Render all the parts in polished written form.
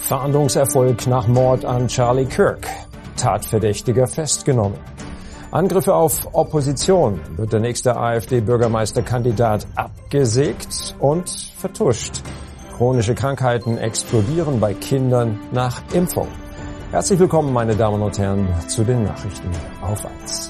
Fahndungserfolg nach Mord an Charlie Kirk. Tatverdächtiger festgenommen. Angriffe auf Opposition. Wird der nächste AfD-Bürgermeisterkandidat abgesägt und vertuscht. Chronische Krankheiten explodieren bei Kindern nach Impfung. Herzlich willkommen, meine Damen und Herren, zu den Nachrichten auf 1.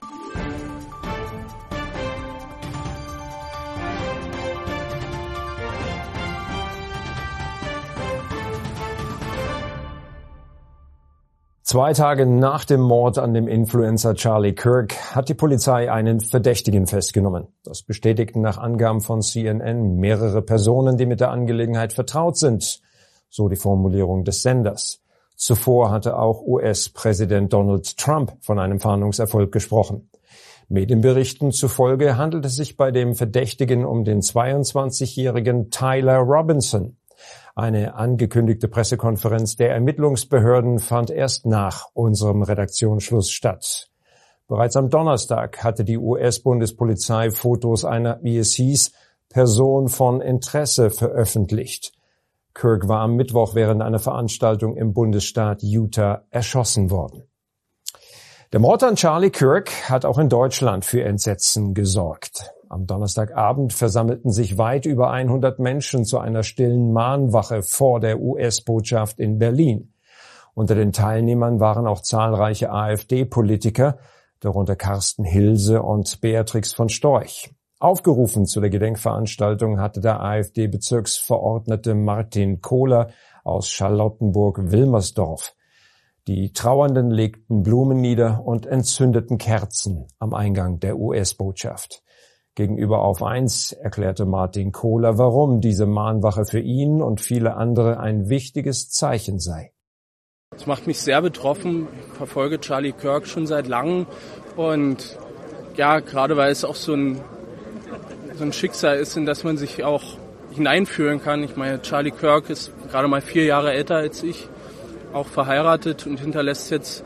Zwei Tage nach dem Mord an dem Influencer Charlie Kirk hat die Polizei einen Verdächtigen festgenommen. Das bestätigten nach Angaben von CNN mehrere Personen, die mit der Angelegenheit vertraut sind, so die Formulierung des Senders. Zuvor hatte auch US-Präsident Donald Trump von einem Fahndungserfolg gesprochen. Medienberichten zufolge handelt es sich bei dem Verdächtigen um den 22-jährigen Tyler Robinson. Eine angekündigte Pressekonferenz der Ermittlungsbehörden fand erst nach unserem Redaktionsschluss statt. Bereits am Donnerstag hatte die US-Bundespolizei Fotos einer, wie es hieß, Person von Interesse veröffentlicht. Kirk war am Mittwoch während einer Veranstaltung im Bundesstaat Utah erschossen worden. Der Mord an Charlie Kirk hat auch in Deutschland für Entsetzen gesorgt. Am Donnerstagabend versammelten sich weit über 100 Menschen zu einer stillen Mahnwache vor der US-Botschaft in Berlin. Unter den Teilnehmern waren auch zahlreiche AfD-Politiker, darunter Carsten Hilse und Beatrix von Storch. Aufgerufen zu der Gedenkveranstaltung hatte der AfD-Bezirksverordnete Martin Kohler aus Charlottenburg-Wilmersdorf. Die Trauernden legten Blumen nieder und entzündeten Kerzen am Eingang der US-Botschaft. Gegenüber Auf 1 erklärte Martin Kohler, warum diese Mahnwache für ihn und viele andere ein wichtiges Zeichen sei. Es macht mich sehr betroffen. Ich verfolge Charlie Kirk schon seit langem und ja, gerade weil es auch so ein Schicksal ist, in das man sich auch hineinfühlen kann. Ich meine, Charlie Kirk ist gerade mal 4 Jahre älter als ich, auch verheiratet und hinterlässt jetzt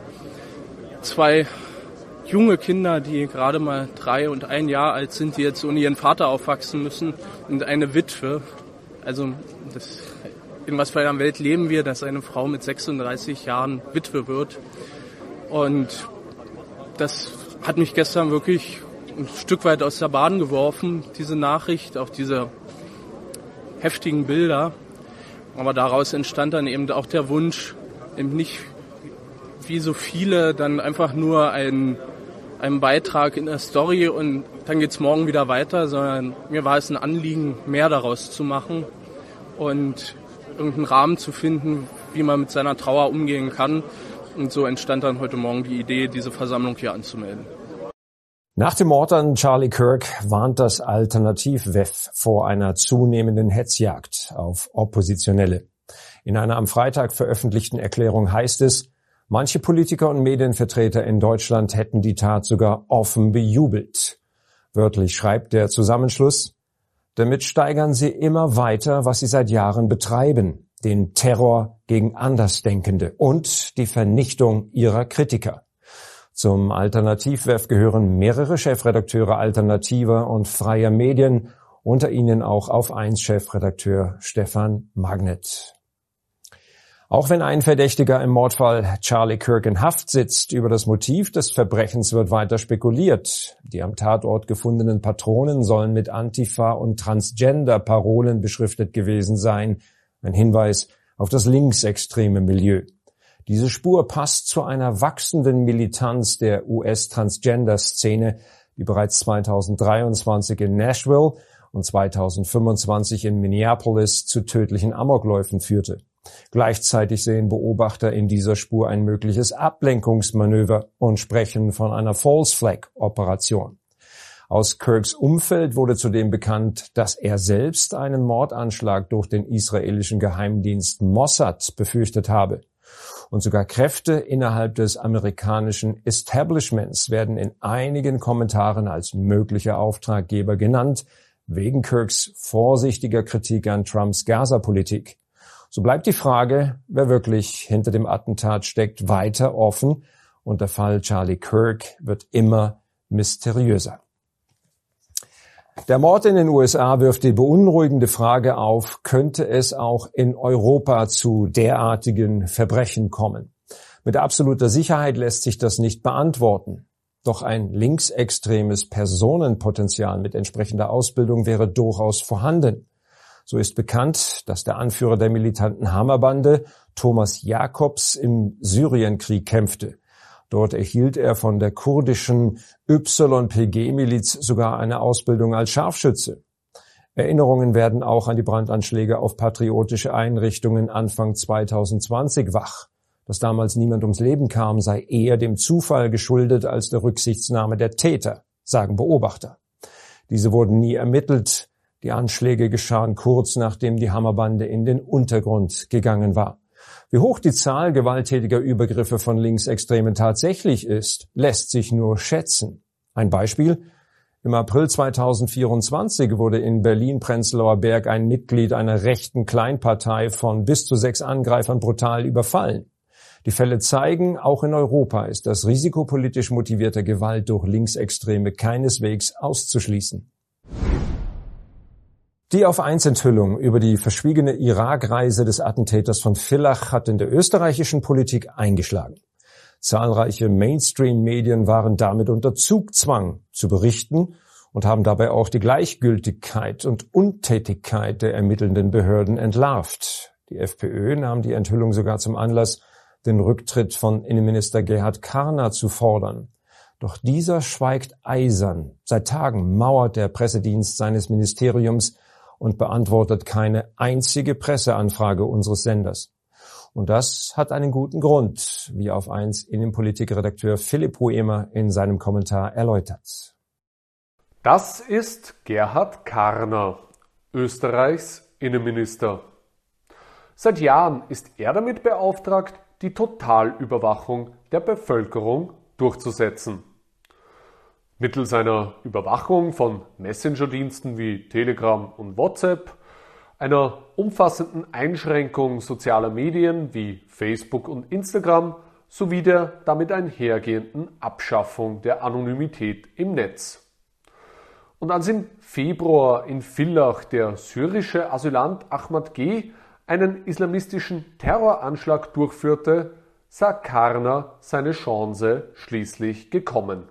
2 junge Kinder, die gerade mal 3 und 1 Jahr alt sind, die jetzt ohne ihren Vater aufwachsen müssen, und eine Witwe. Also in was für einer Welt leben wir, dass eine Frau mit 36 Jahren Witwe wird. Und das hat mich gestern wirklich ein Stück weit aus der Bahn geworfen, diese Nachricht, auch diese heftigen Bilder. Aber daraus entstand dann eben auch der Wunsch, eben nicht wie so viele dann einfach nur einen Beitrag in der Story und dann geht's morgen wieder weiter, sondern mir war es ein Anliegen, mehr daraus zu machen und irgendeinen Rahmen zu finden, wie man mit seiner Trauer umgehen kann. Und so entstand dann heute Morgen die Idee, diese Versammlung hier anzumelden. Nach dem Mord an Charlie Kirk warnt das Alternativ-WEF vor einer zunehmenden Hetzjagd auf Oppositionelle. In einer am Freitag veröffentlichten Erklärung heißt es, manche Politiker und Medienvertreter in Deutschland hätten die Tat sogar offen bejubelt. Wörtlich schreibt der Zusammenschluss, damit steigern sie immer weiter, was sie seit Jahren betreiben, den Terror gegen Andersdenkende und die Vernichtung ihrer Kritiker. Zum Alternativ-WEF gehören mehrere Chefredakteure alternativer und freier Medien, unter ihnen auch Auf 1 Chefredakteur Stefan Magnet. Auch wenn ein Verdächtiger im Mordfall Charlie Kirk in Haft sitzt, über das Motiv des Verbrechens wird weiter spekuliert. Die am Tatort gefundenen Patronen sollen mit Antifa- und Transgender-Parolen beschriftet gewesen sein. Ein Hinweis auf das linksextreme Milieu. Diese Spur passt zu einer wachsenden Militanz der US-Transgender-Szene, die bereits 2023 in Nashville und 2025 in Minneapolis zu tödlichen Amokläufen führte. Gleichzeitig sehen Beobachter in dieser Spur ein mögliches Ablenkungsmanöver und sprechen von einer False-Flag-Operation. Aus Kirks Umfeld wurde zudem bekannt, dass er selbst einen Mordanschlag durch den israelischen Geheimdienst Mossad befürchtet habe. Und sogar Kräfte innerhalb des amerikanischen Establishments werden in einigen Kommentaren als mögliche Auftraggeber genannt, wegen Kirks vorsichtiger Kritik an Trumps Gaza-Politik. So bleibt die Frage, wer wirklich hinter dem Attentat steckt, weiter offen und der Fall Charlie Kirk wird immer mysteriöser. Der Mord in den USA wirft die beunruhigende Frage auf, könnte es auch in Europa zu derartigen Verbrechen kommen? Mit absoluter Sicherheit lässt sich das nicht beantworten. Doch ein linksextremes Personenpotenzial mit entsprechender Ausbildung wäre durchaus vorhanden. So ist bekannt, dass der Anführer der militanten Hammerbande, Thomas Jakobs, im Syrienkrieg kämpfte. Dort erhielt er von der kurdischen YPG-Miliz sogar eine Ausbildung als Scharfschütze. Erinnerungen werden auch an die Brandanschläge auf patriotische Einrichtungen Anfang 2020 wach. Dass damals niemand ums Leben kam, sei eher dem Zufall geschuldet als der Rücksichtnahme der Täter, sagen Beobachter. Diese wurden nie ermittelt. Die Anschläge geschahen kurz, nachdem die Hammerbande in den Untergrund gegangen war. Wie hoch die Zahl gewalttätiger Übergriffe von Linksextremen tatsächlich ist, lässt sich nur schätzen. Ein Beispiel: Im April 2024 wurde in Berlin-Prenzlauer Berg ein Mitglied einer rechten Kleinpartei von bis zu 6 Angreifern brutal überfallen. Die Fälle zeigen, auch in Europa ist das Risiko politisch motivierter Gewalt durch Linksextreme keineswegs auszuschließen. Die Auf-1-Enthüllung über die verschwiegene Irak-Reise des Attentäters von Villach hat in der österreichischen Politik eingeschlagen. Zahlreiche Mainstream-Medien waren damit unter Zugzwang zu berichten und haben dabei auch die Gleichgültigkeit und Untätigkeit der ermittelnden Behörden entlarvt. Die FPÖ nahm die Enthüllung sogar zum Anlass, den Rücktritt von Innenminister Gerhard Karner zu fordern. Doch dieser schweigt eisern. Seit Tagen mauert der Pressedienst seines Ministeriums und beantwortet keine einzige Presseanfrage unseres Senders. Und das hat einen guten Grund, wie Auf1 Innenpolitikredakteur Philipp Huemer in seinem Kommentar erläutert. Das ist Gerhard Karner, Österreichs Innenminister. Seit Jahren ist er damit beauftragt, die Totalüberwachung der Bevölkerung durchzusetzen. Mittels einer Überwachung von Messenger-Diensten wie Telegram und WhatsApp, einer umfassenden Einschränkung sozialer Medien wie Facebook und Instagram sowie der damit einhergehenden Abschaffung der Anonymität im Netz. Und als im Februar in Villach der syrische Asylant Ahmad G. einen islamistischen Terroranschlag durchführte, sah Karner seine Chance schließlich gekommen.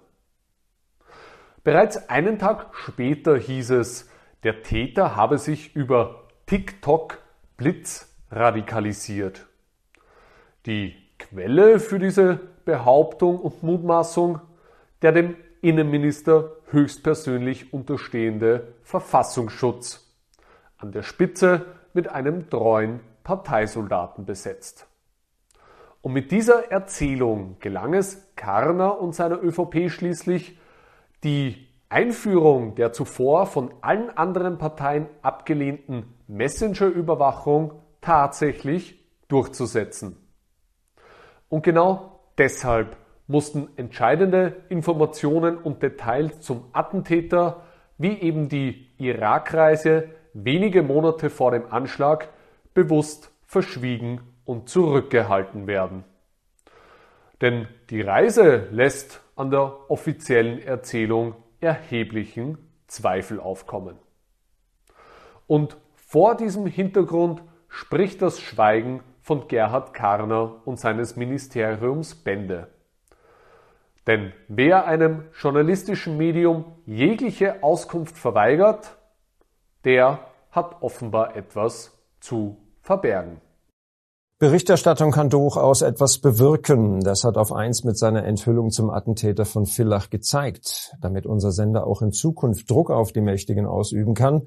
Bereits einen Tag später hieß es, der Täter habe sich über TikTok blitzradikalisiert. Die Quelle für diese Behauptung und Mutmaßung, der dem Innenminister höchstpersönlich unterstehende Verfassungsschutz, an der Spitze mit einem treuen Parteisoldaten besetzt. Und mit dieser Erzählung gelang es Karner und seiner ÖVP schließlich, die Einführung der zuvor von allen anderen Parteien abgelehnten Messenger-Überwachung tatsächlich durchzusetzen. Und genau deshalb mussten entscheidende Informationen und Details zum Attentäter, wie eben die Irakreise wenige Monate vor dem Anschlag, bewusst verschwiegen und zurückgehalten werden. Denn die Reise lässt an der offiziellen Erzählung erheblichen Zweifel aufkommen. Und vor diesem Hintergrund spricht das Schweigen von Gerhard Karner und seines Ministeriums Bände. Denn wer einem journalistischen Medium jegliche Auskunft verweigert, der hat offenbar etwas zu verbergen. Berichterstattung kann durchaus etwas bewirken. Das hat Auf1 mit seiner Enthüllung zum Attentäter von Villach gezeigt. Damit unser Sender auch in Zukunft Druck auf die Mächtigen ausüben kann,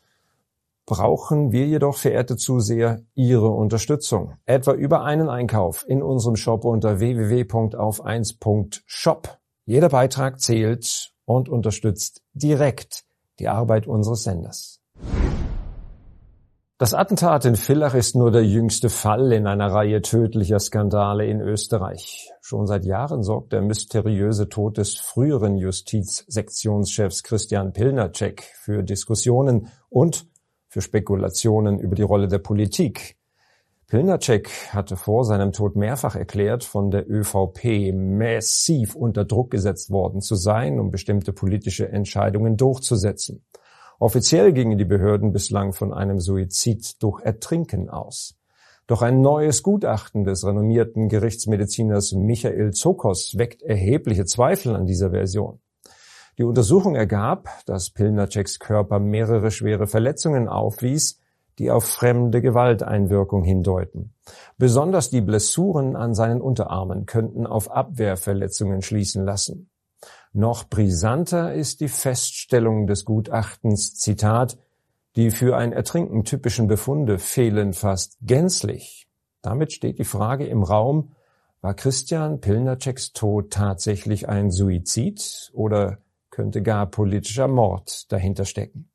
brauchen wir jedoch, verehrte Zuseher, Ihre Unterstützung. Etwa über einen Einkauf in unserem Shop unter www.auf1.shop. Jeder Beitrag zählt und unterstützt direkt die Arbeit unseres Senders. Das Attentat in Villach ist nur der jüngste Fall in einer Reihe tödlicher Skandale in Österreich. Schon seit Jahren sorgt der mysteriöse Tod des früheren Justizsektionschefs Christian Pilnacek für Diskussionen und für Spekulationen über die Rolle der Politik. Pilnacek hatte vor seinem Tod mehrfach erklärt, von der ÖVP massiv unter Druck gesetzt worden zu sein, um bestimmte politische Entscheidungen durchzusetzen. Offiziell gingen die Behörden bislang von einem Suizid durch Ertrinken aus. Doch ein neues Gutachten des renommierten Gerichtsmediziners Michael Zokos weckt erhebliche Zweifel an dieser Version. Die Untersuchung ergab, dass Pilnaceks Körper mehrere schwere Verletzungen aufwies, die auf fremde Gewalteinwirkung hindeuten. Besonders die Blessuren an seinen Unterarmen könnten auf Abwehrverletzungen schließen lassen. Noch brisanter ist die Feststellung des Gutachtens, Zitat, die für ein Ertrinken typischen Befunde fehlen fast gänzlich. Damit steht die Frage im Raum, war Christian Pilnaceks Tod tatsächlich ein Suizid oder könnte gar politischer Mord dahinter stecken?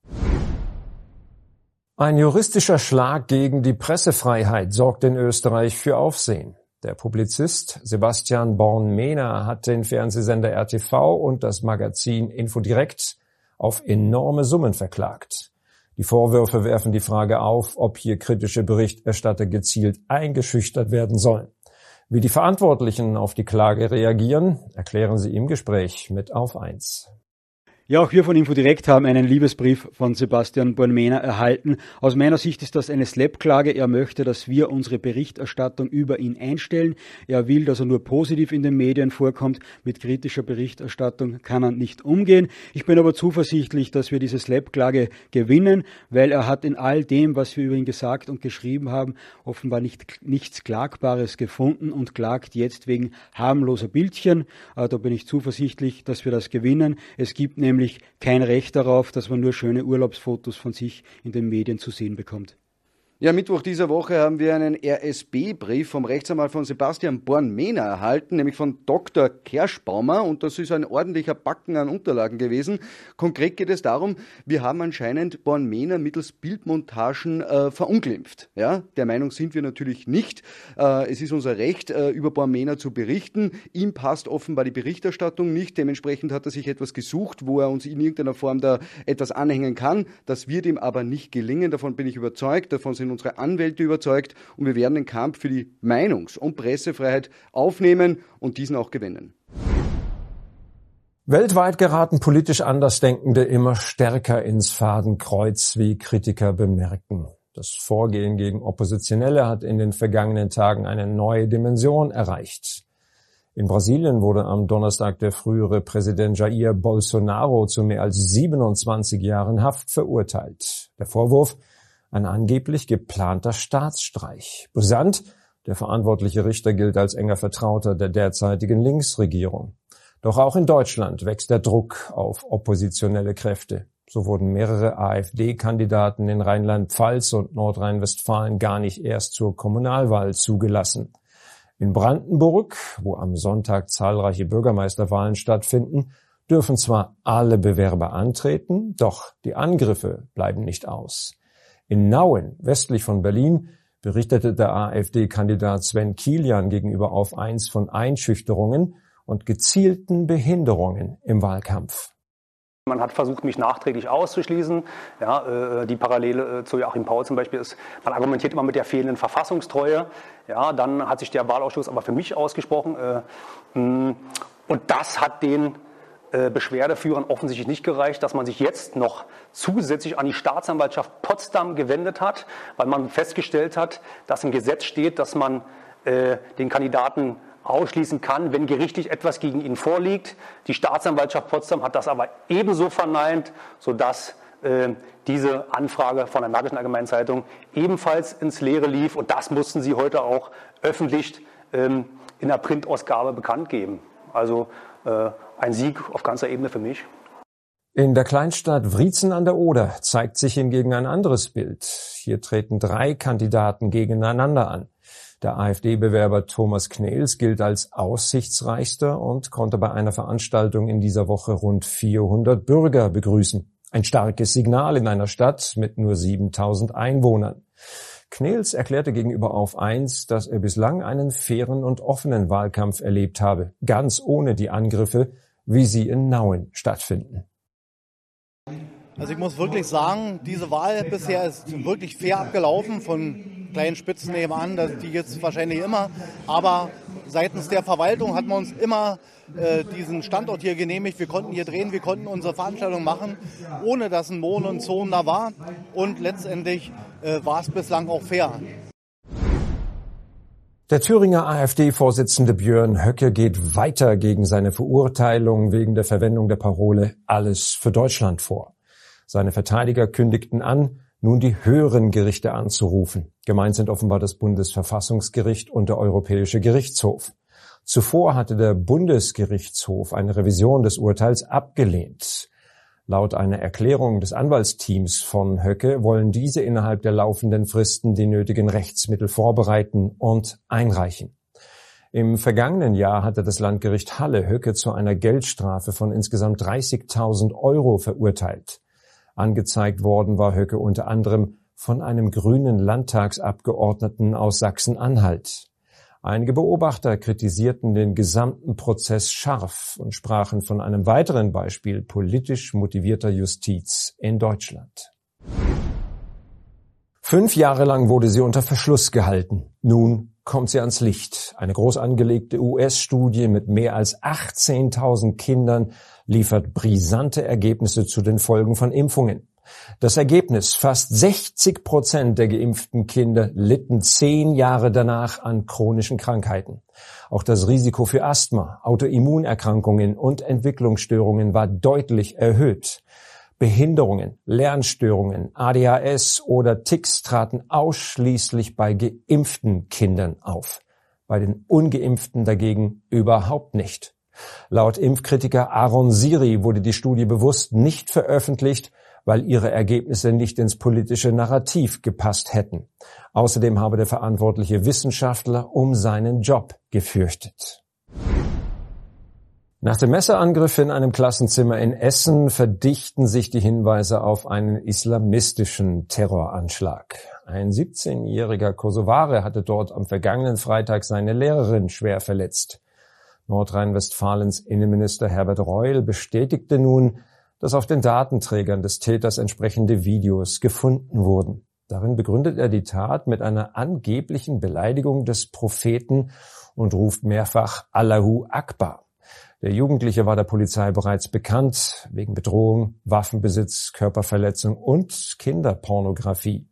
Ein juristischer Schlag gegen die Pressefreiheit sorgt in Österreich für Aufsehen. Der Publizist Sebastian Born-Mehner hat den Fernsehsender RTV und das Magazin Infodirect auf enorme Summen verklagt. Die Vorwürfe werfen die Frage auf, ob hier kritische Berichterstatter gezielt eingeschüchtert werden sollen. Wie die Verantwortlichen auf die Klage reagieren, erklären sie im Gespräch mit Auf 1. Ja, auch wir von Infodirect haben einen Liebesbrief von Sebastian Born-Mehner erhalten. Aus meiner Sicht ist das eine Slap-Klage. Er möchte, dass wir unsere Berichterstattung über ihn einstellen. Er will, dass er nur positiv in den Medien vorkommt. Mit kritischer Berichterstattung kann er nicht umgehen. Ich bin aber zuversichtlich, dass wir diese Slap-Klage gewinnen, weil er hat in all dem, was wir über ihn gesagt und geschrieben haben, offenbar nichts Klagbares gefunden und klagt jetzt wegen harmloser Bildchen. Da bin ich zuversichtlich, dass wir das gewinnen. Es gibt nämlich kein Recht darauf, dass man nur schöne Urlaubsfotos von sich in den Medien zu sehen bekommt. Ja, Mittwoch dieser Woche haben wir einen RSB-Brief vom Rechtsanwalt von Sebastian Born-Mehner erhalten, nämlich von Dr. Kerschbaumer, und das ist ein ordentlicher Backen an Unterlagen gewesen. Konkret geht es darum, wir haben anscheinend Born-Mehner mittels Bildmontagen verunglimpft. Ja, der Meinung sind wir natürlich nicht. Es ist unser Recht, über Born-Mehner zu berichten. Ihm passt offenbar die Berichterstattung nicht. Dementsprechend hat er sich etwas gesucht, wo er uns in irgendeiner Form da etwas anhängen kann. Das wird ihm aber nicht gelingen. Davon bin ich überzeugt. Davon sind unsere Anwälte überzeugt, und wir werden den Kampf für die Meinungs- und Pressefreiheit aufnehmen und diesen auch gewinnen. Weltweit geraten politisch Andersdenkende immer stärker ins Fadenkreuz, wie Kritiker bemerken. Das Vorgehen gegen Oppositionelle hat in den vergangenen Tagen eine neue Dimension erreicht. In Brasilien wurde am Donnerstag der frühere Präsident Jair Bolsonaro zu mehr als 27 Jahren Haft verurteilt. Der Vorwurf: ein angeblich geplanter Staatsstreich. Brisant, der verantwortliche Richter gilt als enger Vertrauter der derzeitigen Linksregierung. Doch auch in Deutschland wächst der Druck auf oppositionelle Kräfte. So wurden mehrere AfD-Kandidaten in Rheinland-Pfalz und Nordrhein-Westfalen gar nicht erst zur Kommunalwahl zugelassen. In Brandenburg, wo am Sonntag zahlreiche Bürgermeisterwahlen stattfinden, dürfen zwar alle Bewerber antreten, doch die Angriffe bleiben nicht aus. In Nauen, westlich von Berlin, berichtete der AfD-Kandidat Sven Kilian gegenüber Auf 1 von Einschüchterungen und gezielten Behinderungen im Wahlkampf. Man hat versucht, mich nachträglich auszuschließen. Ja, die Parallele zu Joachim Paul zum Beispiel ist, man argumentiert immer mit der fehlenden Verfassungstreue. Ja, dann hat sich der Wahlausschuss aber für mich ausgesprochen. Und das hat den Beschwerdeführern offensichtlich nicht gereicht, dass man sich jetzt noch zusätzlich an die Staatsanwaltschaft Potsdam gewendet hat, weil man festgestellt hat, dass im Gesetz steht, dass man den Kandidaten ausschließen kann, wenn gerichtlich etwas gegen ihn vorliegt. Die Staatsanwaltschaft Potsdam hat das aber ebenso verneint, sodass diese Anfrage von der Märkischen Allgemeinen Zeitung ebenfalls ins Leere lief. Und das mussten sie heute auch öffentlich in der Printausgabe bekannt geben. Also ein Sieg auf ganzer Ebene für mich. In der Kleinstadt Wriezen an der Oder zeigt sich hingegen ein anderes Bild. Hier treten 3 Kandidaten gegeneinander an. Der AfD-Bewerber Thomas Knels gilt als aussichtsreichster und konnte bei einer Veranstaltung in dieser Woche rund 400 Bürger begrüßen. Ein starkes Signal in einer Stadt mit nur 7.000 Einwohnern. Knels erklärte gegenüber Auf 1, dass er bislang einen fairen und offenen Wahlkampf erlebt habe, ganz ohne die Angriffe, wie sie in Nauen stattfinden. Also ich muss wirklich sagen, diese Wahl bisher ist wirklich fair abgelaufen, von kleinen Spitzen nebenan, die jetzt wahrscheinlich immer, aber seitens der Verwaltung hat man uns immer diesen Standort hier genehmigt. Wir konnten hier drehen, wir konnten unsere Veranstaltung machen, ohne dass ein Mon und Zon da war, und letztendlich war es bislang auch fair. Der Thüringer AfD-Vorsitzende Björn Höcke geht weiter gegen seine Verurteilung wegen der Verwendung der Parole »Alles für Deutschland« vor. Seine Verteidiger kündigten an, nun die höheren Gerichte anzurufen. Gemeint sind offenbar das Bundesverfassungsgericht und der Europäische Gerichtshof. Zuvor hatte der Bundesgerichtshof eine Revision des Urteils abgelehnt. Laut einer Erklärung des Anwaltsteams von Höcke wollen diese innerhalb der laufenden Fristen die nötigen Rechtsmittel vorbereiten und einreichen. Im vergangenen Jahr hatte das Landgericht Halle Höcke zu einer Geldstrafe von insgesamt 30.000 € verurteilt. Angezeigt worden war Höcke unter anderem von einem grünen Landtagsabgeordneten aus Sachsen-Anhalt. Einige Beobachter kritisierten den gesamten Prozess scharf und sprachen von einem weiteren Beispiel politisch motivierter Justiz in Deutschland. 5 Jahre lang wurde sie unter Verschluss gehalten. Nun kommt sie ans Licht. Eine groß angelegte US-Studie mit mehr als 18.000 Kindern liefert brisante Ergebnisse zu den Folgen von Impfungen. Das Ergebnis: fast 60% der geimpften Kinder litten 10 Jahre danach an chronischen Krankheiten. Auch das Risiko für Asthma, Autoimmunerkrankungen und Entwicklungsstörungen war deutlich erhöht. Behinderungen, Lernstörungen, ADHS oder Tics traten ausschließlich bei geimpften Kindern auf. Bei den Ungeimpften dagegen überhaupt nicht. Laut Impfkritiker Aaron Siri wurde die Studie bewusst nicht veröffentlicht, weil ihre Ergebnisse nicht ins politische Narrativ gepasst hätten. Außerdem habe der verantwortliche Wissenschaftler um seinen Job gefürchtet. Nach dem Messerangriff in einem Klassenzimmer in Essen verdichten sich die Hinweise auf einen islamistischen Terroranschlag. Ein 17-jähriger Kosovare hatte dort am vergangenen Freitag seine Lehrerin schwer verletzt. Nordrhein-Westfalens Innenminister Herbert Reul bestätigte nun, dass auf den Datenträgern des Täters entsprechende Videos gefunden wurden. Darin begründet er die Tat mit einer angeblichen Beleidigung des Propheten und ruft mehrfach Allahu Akbar. Der Jugendliche war der Polizei bereits bekannt wegen Bedrohung, Waffenbesitz, Körperverletzung und Kinderpornografie.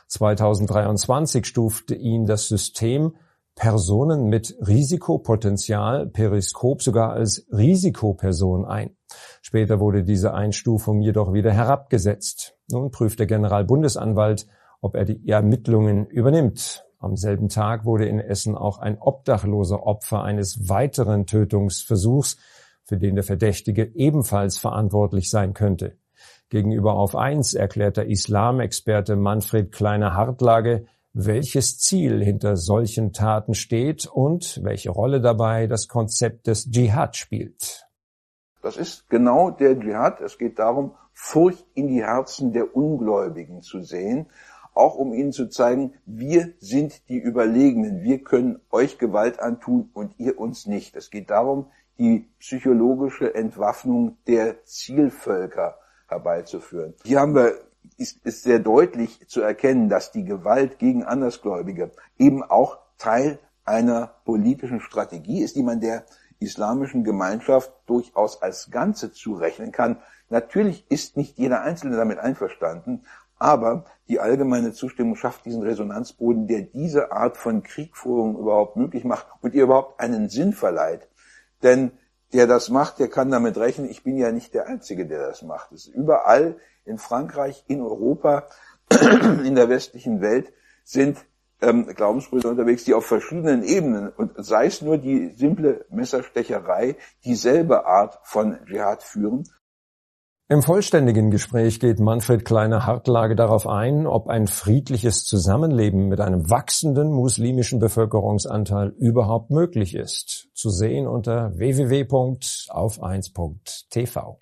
2023 stufte ihn das System Personen mit Risikopotenzial, Periskop, sogar als Risikoperson ein. Später wurde diese Einstufung jedoch wieder herabgesetzt. Nun prüft der Generalbundesanwalt, ob er die Ermittlungen übernimmt. Am selben Tag wurde in Essen auch ein Obdachloser Opfer eines weiteren Tötungsversuchs, für den der Verdächtige ebenfalls verantwortlich sein könnte. Gegenüber Auf 1 erklärt der Islamexperte Manfred Kleiner-Hartlage, welches Ziel hinter solchen Taten steht und welche Rolle dabei das Konzept des Dschihad spielt. Das ist genau der Dschihad. Es geht darum, Furcht in die Herzen der Ungläubigen zu sehen, auch um ihnen zu zeigen, wir sind die Überlegenen, wir können euch Gewalt antun und ihr uns nicht. Es geht darum, die psychologische Entwaffnung der Zielvölker herbeizuführen. Hier ist sehr deutlich zu erkennen, dass die Gewalt gegen Andersgläubige eben auch Teil einer politischen Strategie ist, die man der islamischen Gemeinschaft durchaus als Ganze zurechnen kann. Natürlich ist nicht jeder Einzelne damit einverstanden, aber die allgemeine Zustimmung schafft diesen Resonanzboden, der diese Art von Kriegführung überhaupt möglich macht und ihr überhaupt einen Sinn verleiht. Denn der das macht, der kann damit rechnen, ich bin ja nicht der Einzige, der das macht. Es ist überall in Frankreich, in Europa, in der westlichen Welt sind Glaubensbrüder unterwegs, die auf verschiedenen Ebenen, und sei es nur die simple Messerstecherei, dieselbe Art von Dschihad führen. Im vollständigen Gespräch geht Manfred Kleiner-Hartlage darauf ein, ob ein friedliches Zusammenleben mit einem wachsenden muslimischen Bevölkerungsanteil überhaupt möglich ist. Zu sehen unter www.auf1.tv.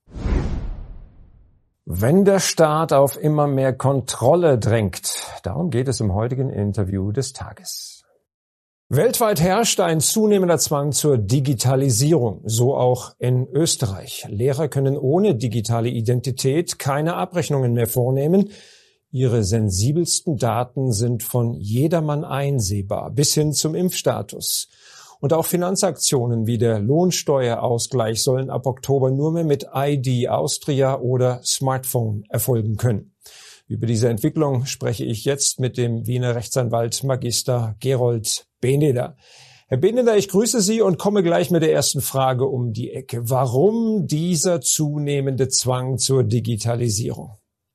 Wenn der Staat auf immer mehr Kontrolle drängt, darum geht es im heutigen Interview des Tages. Weltweit herrscht ein zunehmender Zwang zur Digitalisierung, so auch in Österreich. Lehrer können ohne digitale Identität keine Abrechnungen mehr vornehmen. Ihre sensibelsten Daten sind von jedermann einsehbar, bis hin zum Impfstatus. Und auch Finanzaktionen wie der Lohnsteuerausgleich sollen ab Oktober nur mehr mit ID Austria oder Smartphone erfolgen können. Über diese Entwicklung spreche ich jetzt mit dem Wiener Rechtsanwalt Magister Gerold Beneder. Herr Beneder, ich grüße Sie und komme gleich mit der ersten Frage um die Ecke. Warum dieser zunehmende Zwang zur Digitalisierung?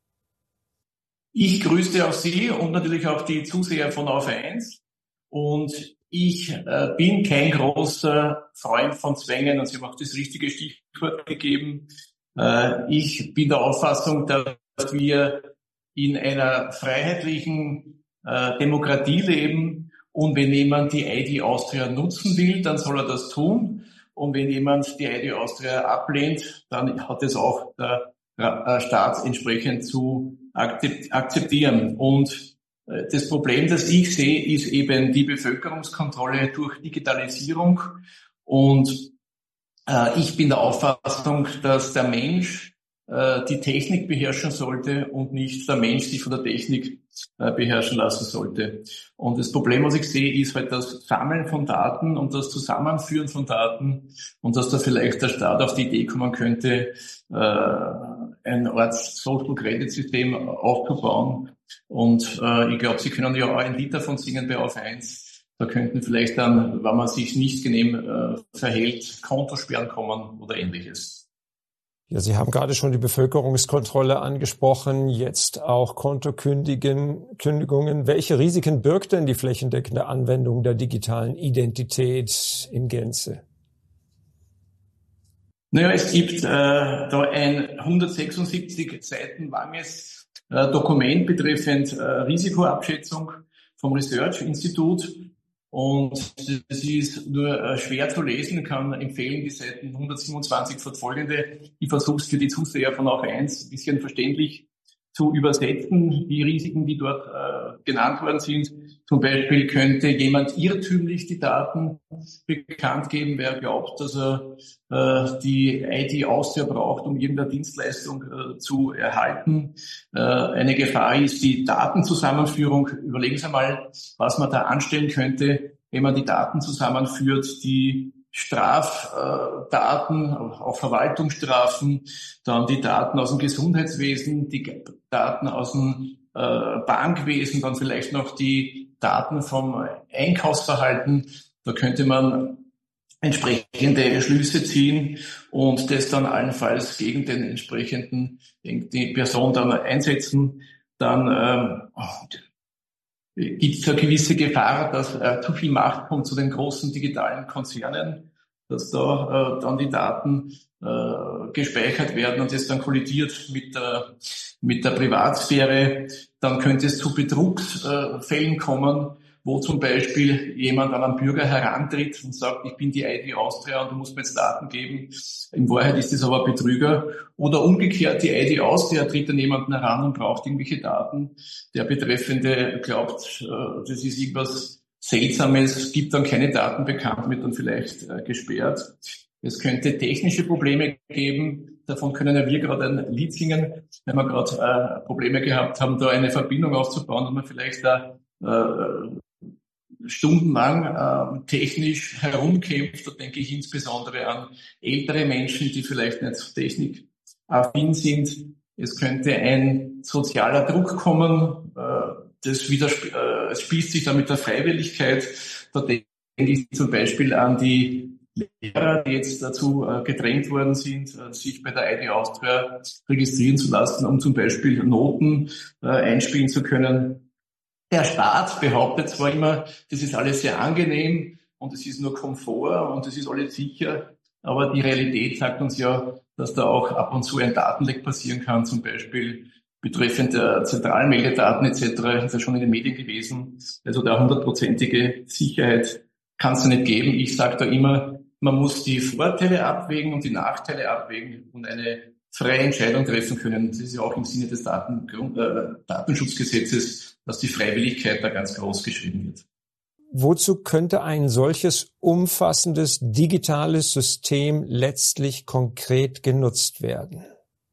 Ich grüße auch Sie und natürlich auch die Zuseher von Auf1. Und ich bin kein großer Freund von Zwängen, und Sie haben auch das richtige Stichwort gegeben. Ich bin der Auffassung, dass wir in einer freiheitlichen Demokratie leben, und wenn jemand die ID Austria nutzen will, dann soll er das tun. Und wenn jemand die ID Austria ablehnt, dann hat es auch der Staat entsprechend zu akzeptieren. Und das Problem, das ich sehe, ist eben die Bevölkerungskontrolle durch Digitalisierung. Und ich bin der Auffassung, dass der Mensch die Technik beherrschen sollte und nicht der Mensch sich von der Technik beherrschen lassen sollte. Und das Problem, was ich sehe, ist halt das Sammeln von Daten und das Zusammenführen von Daten, und dass da vielleicht der Staat auf die Idee kommen könnte, ein Art Social Credit System aufzubauen. Und ich glaube, Sie können ja auch ein Lied davon singen bei Auf1. Da könnten vielleicht dann, wenn man sich nicht genehm verhält, Kontosperren kommen oder Ähnliches. Ja, Sie haben gerade schon die Bevölkerungskontrolle angesprochen, jetzt auch Kontokündigungen. Welche Risiken birgt denn die flächendeckende Anwendung der digitalen Identität in Gänze? Naja, es gibt da ein 176 Seiten langes Dokument betreffend Risikoabschätzung vom Research Institut. Und das ist nur schwer zu lesen, kann empfehlen die Seiten 127 fortfolgende. Ich versuche es für die Zuseher von Auf1 ein bisschen verständlich zu übersetzen, die Risiken, die dort genannt worden sind. Zum Beispiel könnte jemand irrtümlich die Daten bekannt geben, wer glaubt, dass er die ID Austria braucht, um irgendeine Dienstleistung zu erhalten. Eine Gefahr ist die Datenzusammenführung. Überlegen Sie mal, was man da anstellen könnte, wenn man die Daten zusammenführt, die Strafdaten, auch Verwaltungsstrafen, dann die Daten aus dem Gesundheitswesen, die Daten aus dem Bankwesen, dann vielleicht noch die Daten vom Einkaufsverhalten. Da könnte man entsprechende Schlüsse ziehen und das dann allenfalls gegen den entsprechenden, die Person dann einsetzen. Dann gibt es eine gewisse Gefahr, dass zu viel Macht kommt zu den großen digitalen Konzernen, dass da dann die Daten gespeichert werden und es dann kollidiert mit der Privatsphäre. Dann könnte es zu Betrugsfällen kommen, wo zum Beispiel jemand an einen Bürger herantritt und sagt, ich bin die ID Austria und du musst mir jetzt Daten geben. In Wahrheit ist es aber Betrüger. Oder umgekehrt, die ID Austria tritt an jemanden heran und braucht irgendwelche Daten. Der Betreffende glaubt, das ist irgendwas Seltsames, gibt dann keine Daten bekannt, wird dann vielleicht gesperrt. Es könnte technische Probleme geben. Davon können ja wir gerade ein Lied singen, wenn wir gerade Probleme gehabt haben, da eine Verbindung aufzubauen und man vielleicht da stundenlang technisch herumkämpft. Da denke ich insbesondere an ältere Menschen, die vielleicht nicht technikaffin sind. Es könnte ein sozialer Druck kommen. Das spießt sich dann mit der Freiwilligkeit. Da denke ich zum Beispiel an die Lehrer, die jetzt dazu gedrängt worden sind, sich bei der ID Austria registrieren zu lassen, um zum Beispiel Noten einspielen zu können. Der Staat behauptet zwar immer, das ist alles sehr angenehm und es ist nur Komfort und es ist alles sicher, aber die Realität sagt uns ja, dass da auch ab und zu ein Datenleck passieren kann, zum Beispiel betreffend der Zentralmeldedaten etc. ist ja schon in den Medien gewesen. Also der 100%ige Sicherheit kann es nicht geben. Ich sage da immer, man muss die Vorteile abwägen und die Nachteile abwägen und eine freie Entscheidung treffen können. Das ist ja auch im Sinne des Datenschutzgesetzes, dass die Freiwilligkeit da ganz groß geschrieben wird. wozu könnte ein solches umfassendes digitales System letztlich konkret genutzt werden?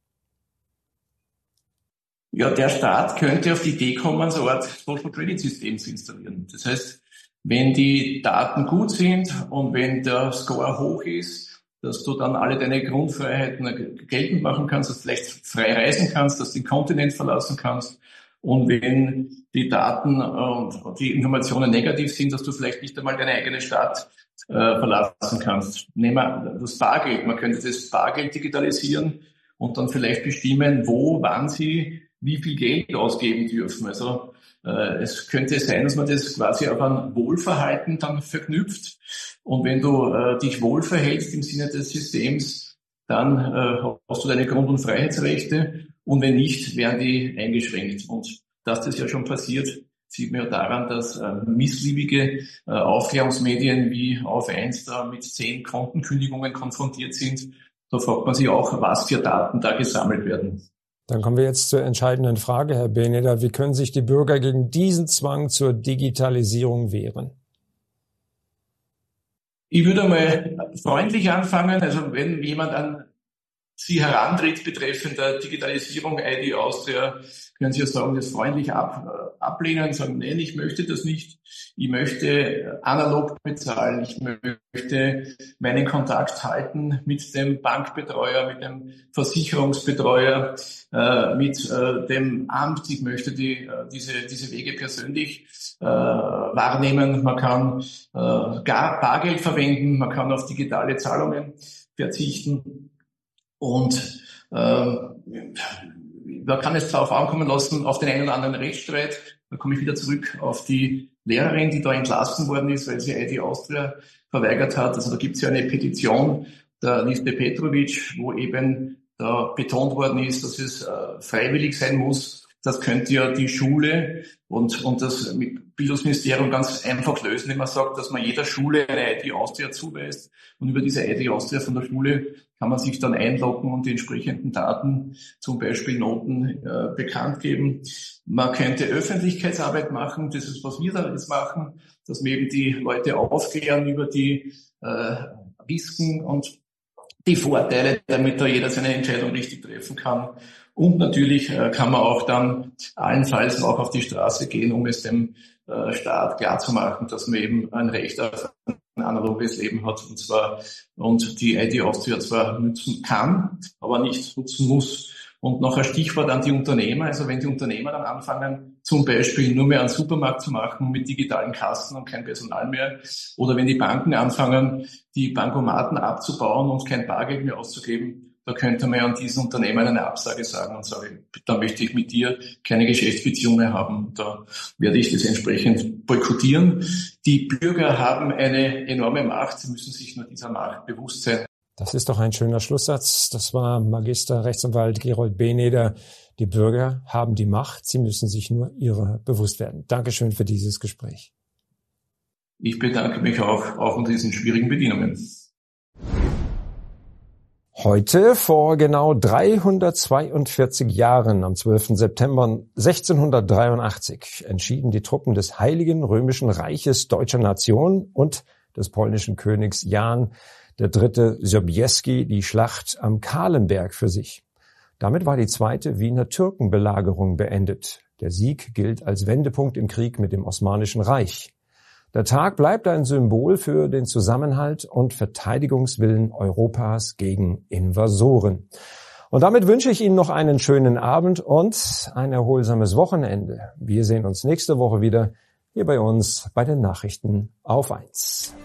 Ja, der Staat könnte auf die Idee kommen, so eine Art Social Credit System zu installieren. Das heißt, wenn die Daten gut sind und wenn der Score hoch ist, dass du dann alle deine Grundfreiheiten geltend machen kannst, dass du vielleicht frei reisen kannst, dass du den Kontinent verlassen kannst. Und wenn die Daten und die Informationen negativ sind, dass du vielleicht nicht einmal deine eigene Stadt verlassen kannst. Nehmen wir das Bargeld. Man könnte das Bargeld digitalisieren und dann vielleicht bestimmen, wo, wann sie wie viel Geld ausgeben dürfen. Also es könnte sein, dass man das quasi auf ein Wohlverhalten dann verknüpft. Und wenn du dich wohl verhältst im Sinne des Systems, dann hast du deine Grund- und Freiheitsrechte. Und wenn nicht, werden die eingeschränkt. Und dass das ja schon passiert, sieht man ja daran, dass missliebige Aufklärungsmedien wie Auf1 da mit 10 Kontenkündigungen konfrontiert sind. Da fragt man sich auch, was für Daten da gesammelt werden. Dann kommen wir jetzt zur entscheidenden Frage, Herr Beneder. Wie können sich die Bürger gegen diesen Zwang zur Digitalisierung wehren? Ich würde mal freundlich anfangen. Also wenn jemand an Sie herantritt betreffend der Digitalisierung ID Austria, können Sie ja sagen, das freundlich ablehnen, sagen, nein, ich möchte das nicht. Ich möchte analog bezahlen. Ich möchte meinen Kontakt halten mit dem Bankbetreuer, mit dem Versicherungsbetreuer, mit dem Amt. Ich möchte diese Wege persönlich wahrnehmen. Man kann gar Bargeld verwenden. Man kann auf digitale Zahlungen verzichten. Und man kann es darauf ankommen lassen, auf den einen oder anderen Rechtsstreit. Da komme ich wieder zurück auf die Lehrerin, die da entlassen worden ist, weil sie ID Austria verweigert hat. Also da gibt es ja eine Petition der Liste Petrovic, wo eben da betont worden ist, dass es freiwillig sein muss. Das könnte ja die Schule und das Bildungsministerium ganz einfach lösen, wenn man sagt, dass man jeder Schule eine ID Austria zuweist. Und über diese ID Austria von der Schule kann man sich dann einloggen und die entsprechenden Daten, zum Beispiel Noten, bekannt geben. Man könnte Öffentlichkeitsarbeit machen. Das ist, was wir da jetzt machen, dass wir eben die Leute aufklären über die Risiken und die Vorteile, damit da jeder seine Entscheidung richtig treffen kann. Und natürlich kann man auch dann allenfalls auch auf die Straße gehen, um es dem Staat klarzumachen, dass man eben ein Recht auf ein analoges Leben hat und die ID Austria zwar nutzen kann, aber nicht nutzen muss. Und noch ein Stichwort an die Unternehmer. Also wenn die Unternehmer dann anfangen, zum Beispiel nur mehr einen Supermarkt zu machen mit digitalen Kassen und kein Personal mehr, oder wenn die Banken anfangen, die Bankomaten abzubauen und kein Bargeld mehr auszugeben, da könnte man ja an diesen Unternehmen eine Absage sagen und sagen, da möchte ich mit dir keine Geschäftsbeziehung mehr haben. Da werde ich das entsprechend boykottieren. Die Bürger haben eine enorme Macht. Sie müssen sich nur dieser Macht bewusst sein. Das ist doch ein schöner Schlusssatz. Das war Magister Rechtsanwalt Gerold Beneder. Die Bürger haben die Macht. Sie müssen sich nur ihrer bewusst werden. Dankeschön für dieses Gespräch. Ich bedanke mich auch unter diesen schwierigen Bedingungen. Heute, vor genau 342 Jahren, am 12. September 1683, entschieden die Truppen des Heiligen Römischen Reiches Deutscher Nation und des polnischen Königs Jan III. Sobieski die Schlacht am Kahlenberg für sich. Damit war die zweite Wiener Türkenbelagerung beendet. Der Sieg gilt als Wendepunkt im Krieg mit dem Osmanischen Reich. Der Tag bleibt ein Symbol für den Zusammenhalt und Verteidigungswillen Europas gegen Invasoren. Und damit wünsche ich Ihnen noch einen schönen Abend und ein erholsames Wochenende. Wir sehen uns nächste Woche wieder hier bei uns bei den Nachrichten auf 1.